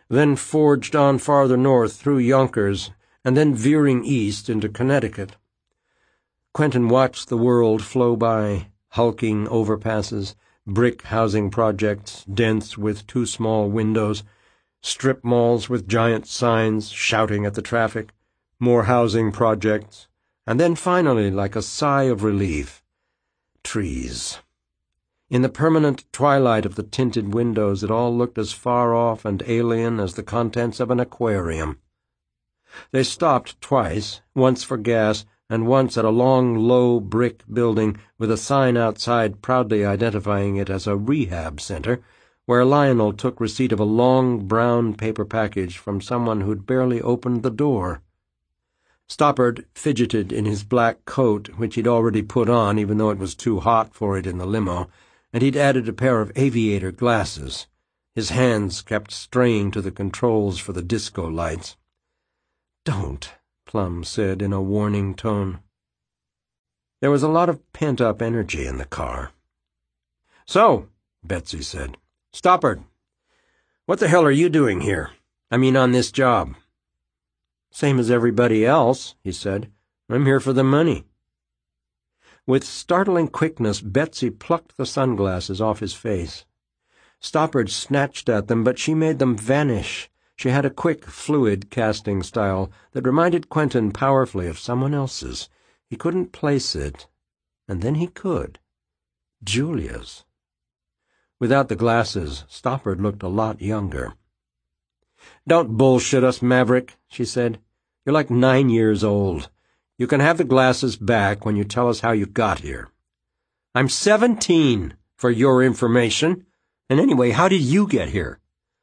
then forged on farther north through Yonkers, and then veering east into Connecticut. Quentin watched the world flow by, hulking overpasses, brick housing projects dense with too small windows, strip malls with giant signs shouting at the traffic, more housing projects, and then finally, like a sigh of relief, trees. In the permanent twilight of the tinted windows, it all looked as far off and alien as the contents of an aquarium. They stopped twice, once for gas, and once at a long, low brick building with a sign outside proudly identifying it as a rehab center, where Lionel took receipt of a long brown paper package from someone who'd barely opened the door. Stoppard fidgeted in his black coat, which he'd already put on even though it was too hot for it in the limo, and he'd added a pair of aviator glasses. His hands kept straying to the controls for the disco lights. "Don't," Plum said in a warning tone. There was a lot of pent-up energy in the car. "So," Betsy said, "Stoppard, what the hell are you doing here? I mean, on this job?" "Same as everybody else," he said. "I'm here for the money." With startling quickness, Betsy plucked the sunglasses off his face. Stoppard snatched at them, but she made them vanish. She had a quick, fluid casting style that reminded Quentin powerfully of someone else's. He couldn't place it, and then he could. Julia's. Without the glasses, Stoppard looked a lot younger. "Don't bullshit us, Maverick," she said. "You're like nine years old. You can have the glasses back when you tell us how you got here." "I'm seventeen, for your information. And anyway, how did you get here?"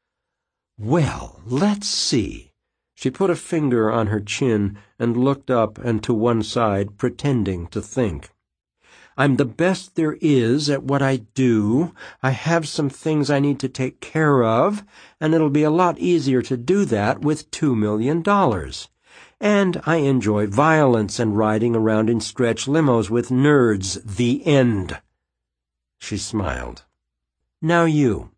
"Well, let's see." She put a finger on her chin and looked up and to one side, pretending to think. "I'm the best there is at what I do. I have some things I need to take care of, and it'll be a lot easier to do that with two million dollars. And I enjoy violence and riding around in stretch limos with nerds. The end." She smiled. "Now you."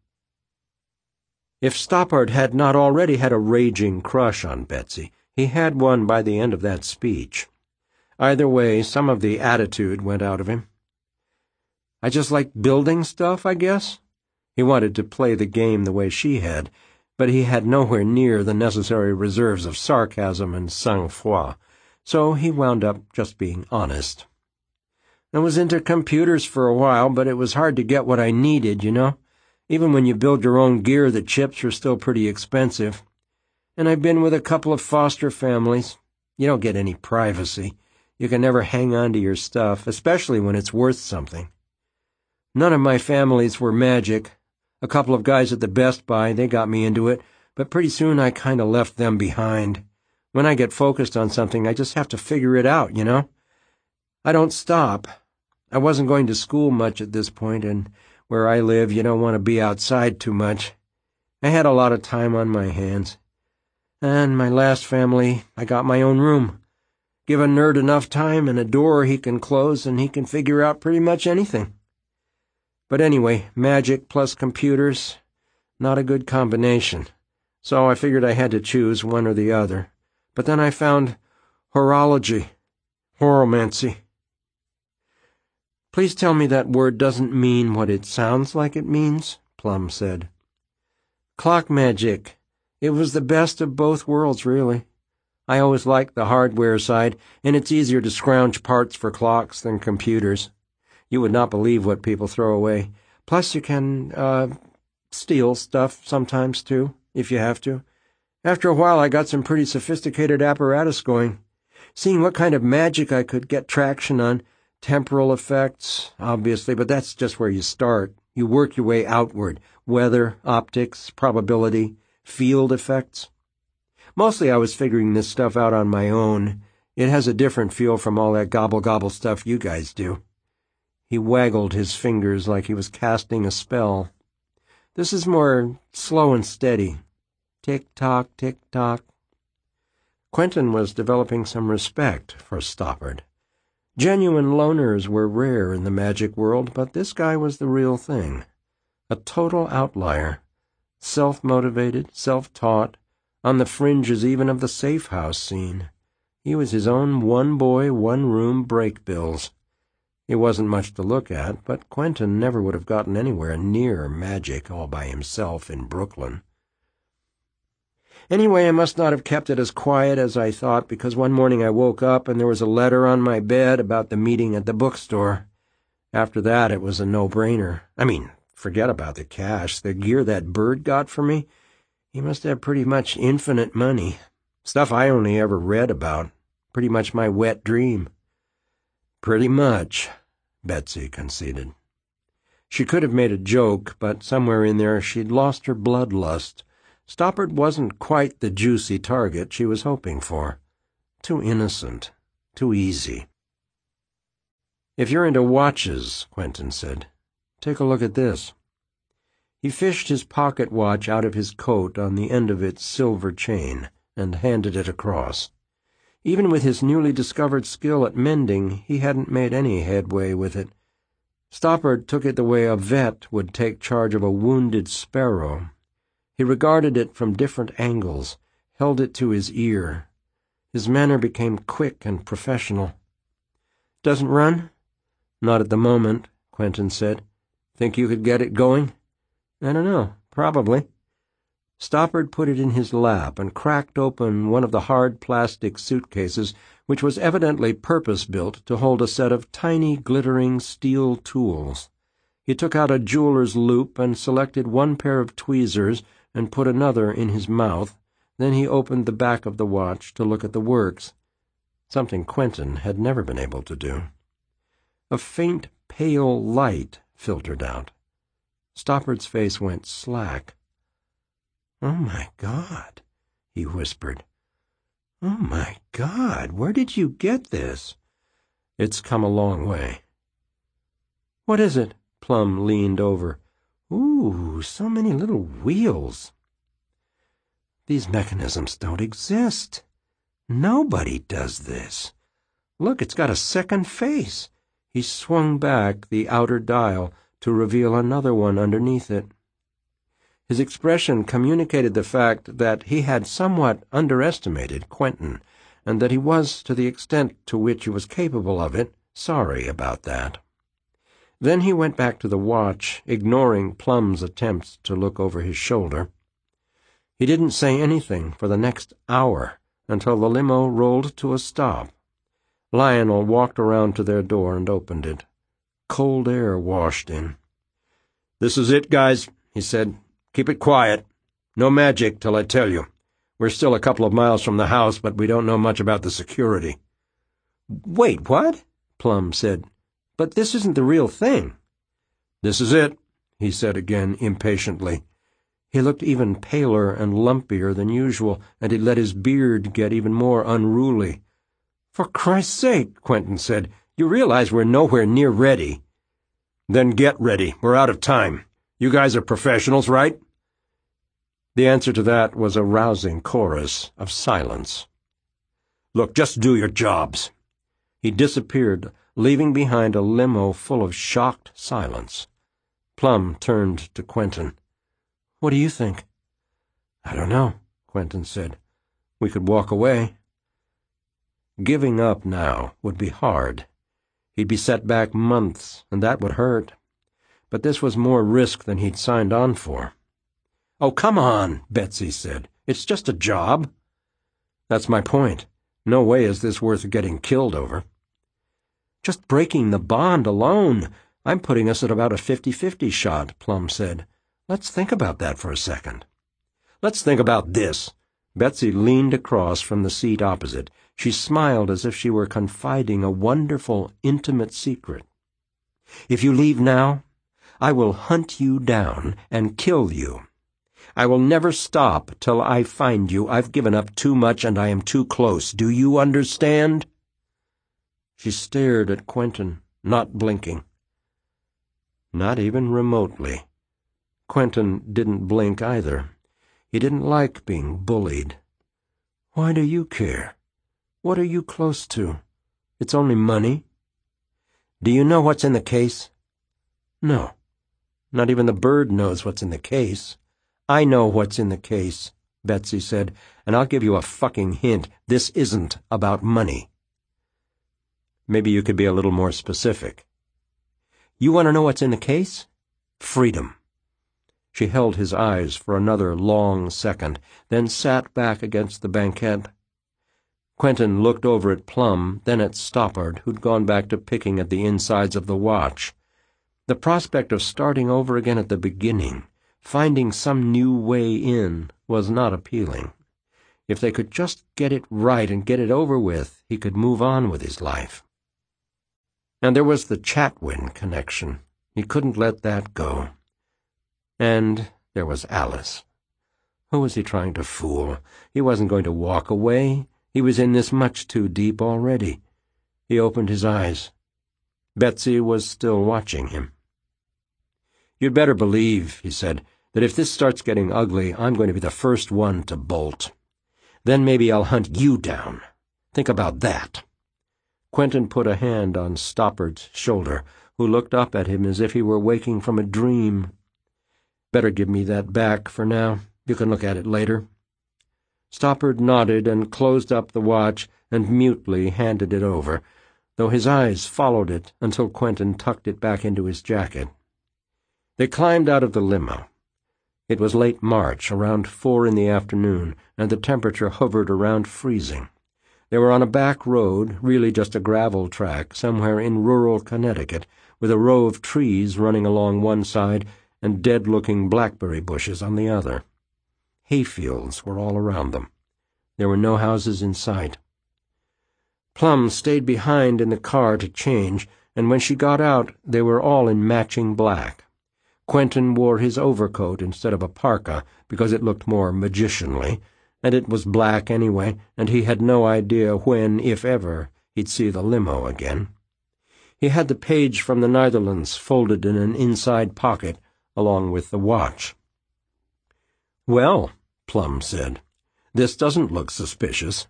If Stoppard had not already had a raging crush on Betsy, he had one by the end of that speech. Either way, some of the attitude went out of him. "I just like building stuff, I guess." He wanted to play the game the way she had, but he had nowhere near the necessary reserves of sarcasm and sang-froid, so he wound up just being honest. "I was into computers for a while, but it was hard to get what I needed, you know. Even when you build your own gear, the chips are still pretty expensive. And I've been with a couple of foster families. You don't get any privacy. You can never hang on to your stuff, especially when it's worth something. None of my families were magic. A couple of guys at the Best Buy, they got me into it, but pretty soon I kind of left them behind. When I get focused on something, I just have to figure it out, you know? I don't stop. I wasn't going to school much at this point, and where I live, you don't want to be outside too much. I had a lot of time on my hands. And my last family, I got my own room. Give a nerd enough time and a door he can close, and he can figure out pretty much anything. But anyway, magic plus computers, not a good combination. So I figured I had to choose one or the other. But then I found horology, horomancy. "Please tell me that word doesn't mean what it sounds like it means," Plum said. "Clock magic. It was the best of both worlds, really. I always liked the hardware side, and it's easier to scrounge parts for clocks than computers. You would not believe what people throw away. Plus you can, uh, steal stuff sometimes, too, if you have to. After a while I got some pretty sophisticated apparatus going. Seeing what kind of magic I could get traction on. Temporal effects, obviously, but that's just where you start. You work your way outward. Weather, optics, probability, field effects. Mostly I was figuring this stuff out on my own. It has a different feel from all that gobble-gobble stuff you guys do." He waggled his fingers like he was casting a spell. "This is more slow and steady. Tick-tock, tick-tock." Quentin was developing some respect for Stoppard. Genuine loners were rare in the magic world, but this guy was the real thing. A total outlier. self-motivated, self-taught, on the fringes even of the safe-house scene. He was his own one-boy, one-room break-bills. He wasn't much to look at, but Quentin never would have gotten anywhere near magic all by himself in Brooklyn. Anyway, I must not have kept it as quiet as I thought, because one morning I woke up and there was a letter on my bed about the meeting at the bookstore. After that, it was a no-brainer. I mean, forget about the cash. The gear that Bird got for me, he must have pretty much infinite money. Stuff I only ever read about. Pretty much my wet dream. Pretty much, Betsy conceded. She could have made a joke, but somewhere in there she'd lost her bloodlust. Stoppard wasn't quite the juicy target she was hoping for. Too innocent. Too easy. "If you're into watches," Quentin said, "take a look at this." He fished his pocket watch out of his coat on the end of its silver chain and handed it across. Even with his newly discovered skill at mending, he hadn't made any headway with it. Stoppard took it the way a vet would take charge of a wounded sparrow. He regarded it from different angles, held it to his ear. His manner became quick and professional. "Doesn't run?" "Not at the moment," Quentin said. "Think you could get it going?" "I don't know. Probably." Stoppard put it in his lap and cracked open one of the hard plastic suitcases, which was evidently purpose-built to hold a set of tiny, glittering steel tools. He took out a jeweler's loupe and selected one pair of tweezers and put another in his mouth. Then he opened the back of the watch to look at the works, something Quentin had never been able to do. A faint, pale light filtered out. Stoppard's face went slack. "Oh, my God," he whispered. "Oh, my God, where did you get this?" "It's come a long way." "What is it?" Plum leaned over. "Ooh, so many little wheels." "These mechanisms don't exist. Nobody does this. Look, it's got a second face." He swung back the outer dial to reveal another one underneath it. His expression communicated the fact that he had somewhat underestimated Quentin, and that he was, to the extent to which he was capable of it, sorry about that. Then he went back to the watch, ignoring Plum's attempts to look over his shoulder. He didn't say anything for the next hour, until the limo rolled to a stop. Lionel walked around to their door and opened it. Cold air washed in. "This is it, guys," he said. "Keep it quiet. No magic till I tell you. We're still a couple of miles from the house, but we don't know much about the security." "Wait, what?" Plum said. "But this isn't the real thing." "This is it," he said again impatiently. He looked even paler and lumpier than usual, and he let his beard get even more unruly. "For Christ's sake," Quentin said, "you realize we're nowhere near ready." "Then get ready. We're out of time. You guys are professionals, right?" The answer to that was a rousing chorus of silence. "Look, just do your jobs." He disappeared, leaving behind a limo full of shocked silence. Plum turned to Quentin. "What do you think?" "I don't know," Quentin said. "We could walk away." Giving up now would be hard. He'd be set back months, and that would hurt. But this was more risk than he'd signed on for. "Oh, come on," Betsy said. "It's just a job." "That's my point. No way is this worth getting killed over." "Just breaking the bond alone. I'm putting us at about a fifty-fifty shot," Plum said. "Let's think about that for a second." "Let's think about this." Betsy leaned across from the seat opposite. She smiled as if she were confiding a wonderful, intimate secret. "If you leave now, I will hunt you down and kill you. I will never stop till I find you. I've given up too much and I am too close. Do you understand?" She stared at Quentin, not blinking. Not even remotely. Quentin didn't blink either. He didn't like being bullied. "Why do you care? What are you close to? It's only money." "Do you know what's in the case?" "No. Not even the bird knows what's in the case. "I know what's in the case," Betsy said, "and I'll give you a fucking hint. This isn't about money." "Maybe you could be a little more specific." "You want to know what's in the case? Freedom." She held his eyes for another long second, then sat back against the banquette. Quentin looked over at Plum, then at Stoppard, who'd gone back to picking at the insides of the watch. The prospect of starting over again at the beginning, finding some new way in, was not appealing. If they could just get it right and get it over with, he could move on with his life. And there was the Chatwin connection. He couldn't let that go. And there was Alice. Who was he trying to fool? He wasn't going to walk away. He was in this much too deep already. He opened his eyes. Betsy was still watching him. "You'd better believe," he said, "that if this starts getting ugly, I'm going to be the first one to bolt. Then maybe I'll hunt you down. Think about that." Quentin put a hand on Stoppard's shoulder, who looked up at him as if he were waking from a dream. "Better give me that back for now. You can look at it later." Stoppard nodded and closed up the watch and mutely handed it over, though his eyes followed it until Quentin tucked it back into his jacket. They climbed out of the limo. It was late March, around four in the afternoon, and the temperature hovered around freezing. They were on a back road, really just a gravel track, somewhere in rural Connecticut, with a row of trees running along one side and dead-looking blackberry bushes on the other. Hayfields were all around them. There were no houses in sight. Plum stayed behind in the car to change, and when she got out, they were all in matching black. Quentin wore his overcoat instead of a parka because it looked more magicianly, and it was black anyway, and he had no idea when, if ever, he'd see the limo again. He had the page from the Netherlands folded in an inside pocket, along with the watch. "Well," Plum said, "this doesn't look suspicious."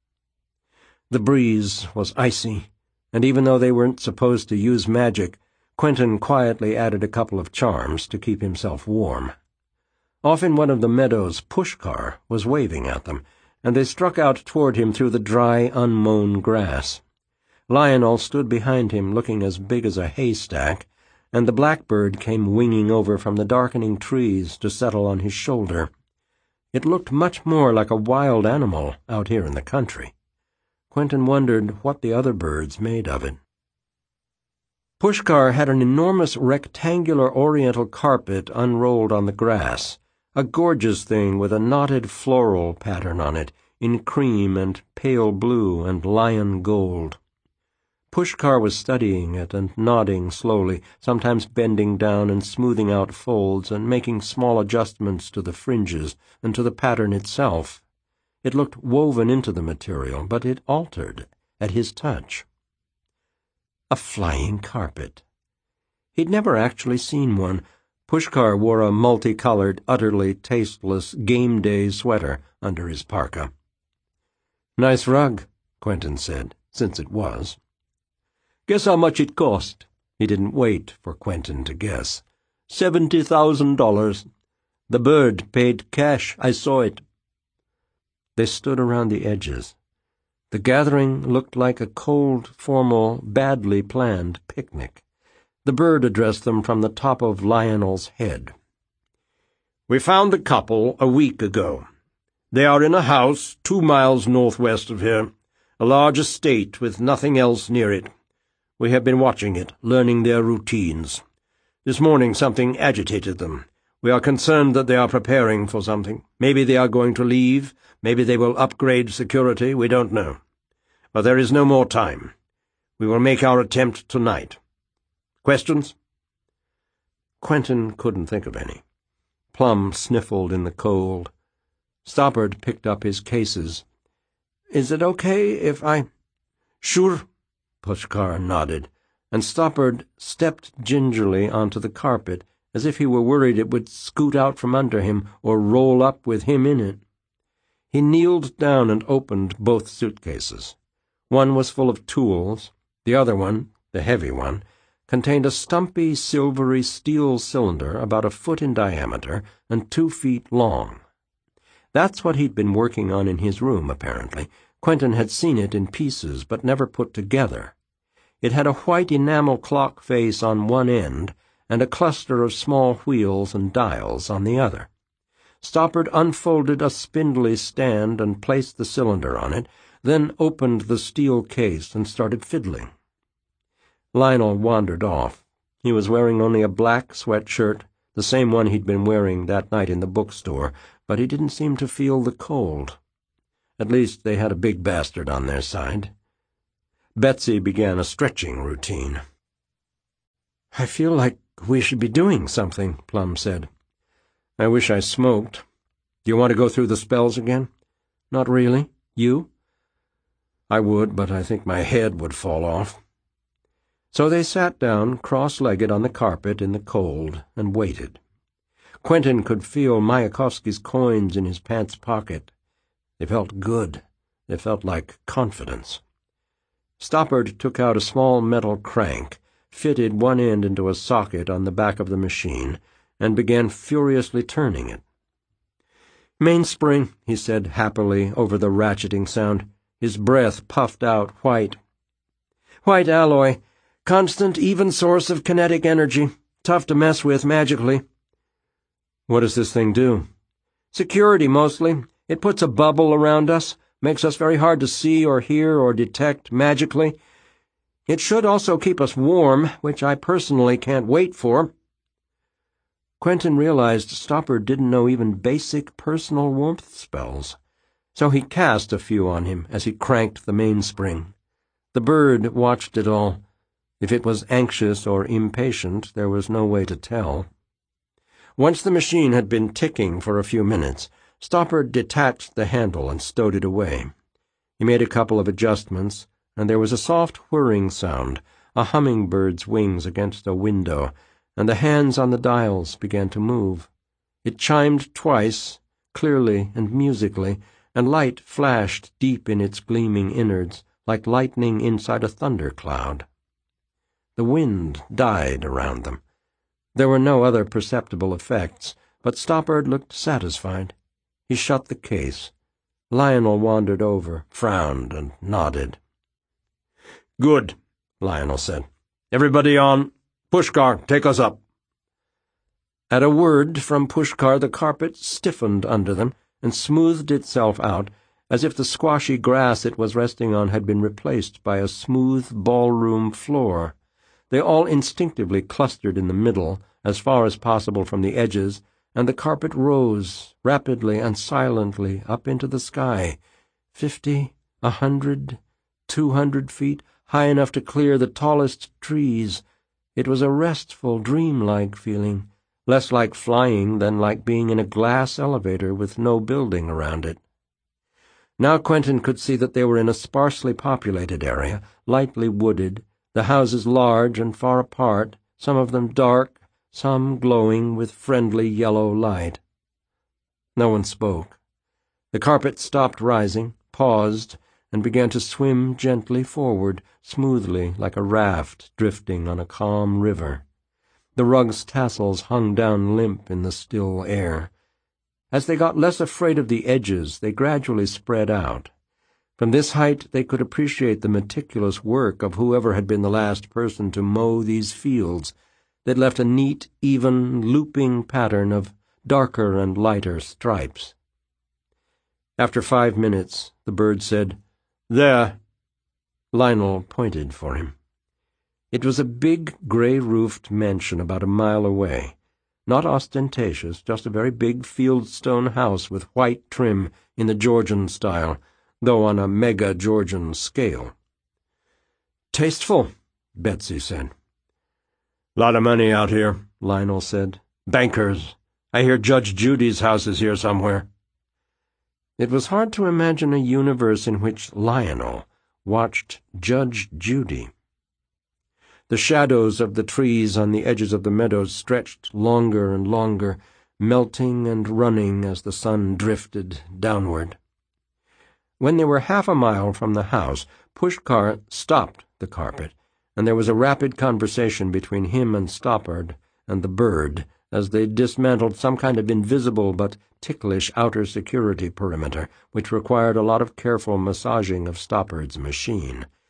The breeze was icy, and even though they weren't supposed to use magic, Quentin quietly added a couple of charms to keep himself warm. Off in one of the meadows, Pushkar was waving at them, and they struck out toward him through the dry, unmown grass. Lionel stood behind him, looking as big as a haystack, and the blackbird came winging over from the darkening trees to settle on his shoulder. It looked much more like a wild animal out here in the country. Quentin wondered what the other birds made of it. Pushkar had an enormous rectangular oriental carpet unrolled on the grass, a gorgeous thing with a knotted floral pattern on it, in cream and pale blue and lion gold. Pushkar was studying it and nodding slowly, sometimes bending down and smoothing out folds and making small adjustments to the fringes and to the pattern itself. It looked woven into the material, but it altered at his touch. A flying carpet. He'd never actually seen one. Pushkar wore a multicolored, utterly tasteless game day sweater under his parka. "Nice rug," Quentin said, since it was. "Guess how much it cost?" He didn't wait for Quentin to guess. Seventy thousand dollars. The bird paid cash. I saw it." They stood around the edges. The gathering looked like a cold, formal, badly planned picnic. The bird addressed them from the top of Lionel's head. "We found the couple a week ago. They are in a house two miles northwest of here, a large estate with nothing else near it. We have been watching it, learning their routines. This morning something agitated them. We are concerned that they are preparing for something. Maybe they are going to leave. Maybe they will upgrade security. We don't know. But there is no more time. We will make our attempt tonight. Questions?" Quentin couldn't think of any. Plum sniffled in the cold. Stoppard picked up his cases. "Is it okay if I—" "Sure," Pushkar nodded, and Stoppard stepped gingerly onto the carpet as if he were worried it would scoot out from under him or roll up with him in it. He kneeled down and opened both suitcases. One was full of tools. The other one, the heavy one, contained a stumpy, silvery steel cylinder about a foot in diameter and two feet long. That's what he'd been working on in his room, apparently. Quentin had seen it in pieces, but never put together. It had a white enamel clock face on one end and a cluster of small wheels and dials on the other. Stoppard unfolded a spindly stand and placed the cylinder on it, then opened the steel case and started fiddling. Lionel wandered off. He was wearing only a black sweatshirt, the same one he'd been wearing that night in the bookstore, but he didn't seem to feel the cold. At least they had a big bastard on their side. Betsy began a stretching routine. "I feel like we should be doing something," Plum said. "I wish I smoked. Do you want to go through the spells again?" "Not really. You?" "I would, but I think my head would fall off." So they sat down, cross-legged on the carpet in the cold, and waited. Quentin could feel Mayakovsky's coins in his pants pocket. They felt good. They felt like confidence. Stoppard took out a small metal crank, fitted one end into a socket on the back of the machine, and began furiously turning it. "Mainspring," he said happily over the ratcheting sound. His breath puffed out white. "White alloy. Constant, even source of kinetic energy. Tough to mess with magically." "What does this thing do?" "Security, mostly. It puts a bubble around us, makes us very hard to see or hear or detect magically. It should also keep us warm, which I personally can't wait for." Quentin realized Stoppard didn't know even basic personal warmth spells, so he cast a few on him as he cranked the mainspring. The bird watched it all. If it was anxious or impatient, there was no way to tell. Once the machine had been ticking for a few minutes, Stoppard detached the handle and stowed it away. He made a couple of adjustments, and there was a soft whirring sound, a hummingbird's wings against a window, and the hands on the dials began to move. It chimed twice, clearly and musically, and light flashed deep in its gleaming innards, like lightning inside a thundercloud. The wind died around them. There were no other perceptible effects, but Stoppard looked satisfied. He shut the case. Lionel wandered over, frowned, and nodded. "Good," Lionel said. "Everybody on. Pushkar, take us up." At a word from Pushkar, the carpet stiffened under them and smoothed itself out, as if the squashy grass it was resting on had been replaced by a smooth ballroom floor. They all instinctively clustered in the middle, as far as possible from the edges, and the carpet rose, rapidly and silently, up into the sky, fifty, a hundred, two hundred feet, high enough to clear the tallest trees. It was a restful, dreamlike feeling, less like flying than like being in a glass elevator with no building around it. Now Quentin could see that they were in a sparsely populated area, lightly wooded, the houses large and far apart, some of them dark, some glowing with friendly yellow light. No one spoke. The carpet stopped rising, paused, and began to swim gently forward, smoothly like a raft drifting on a calm river. The rug's tassels hung down limp in the still air. As they got less afraid of the edges, they gradually spread out. From this height they could appreciate the meticulous work of whoever had been the last person to mow these fields that left a neat, even, looping pattern of darker and lighter stripes. After five minutes, the bird said, "There." Lionel pointed for him. It was a big, gray-roofed mansion about a mile away. Not ostentatious, just a very big fieldstone house with white trim in the Georgian style, though on a mega-Georgian scale. "Tasteful," Betsy said. "Lot of money out here," Lionel said. "Bankers. I hear Judge Judy's house is here somewhere." It was hard to imagine a universe in which Lionel watched Judge Judy. The shadows of the trees on the edges of the meadows stretched longer and longer, melting and running as the sun drifted downward. When they were half a mile from the house, Pushkar stopped the carpet and there was a rapid conversation between him and Stoppard and the bird as they dismantled some kind of invisible but ticklish outer security perimeter which required a lot of careful massaging of Stoppard's machine.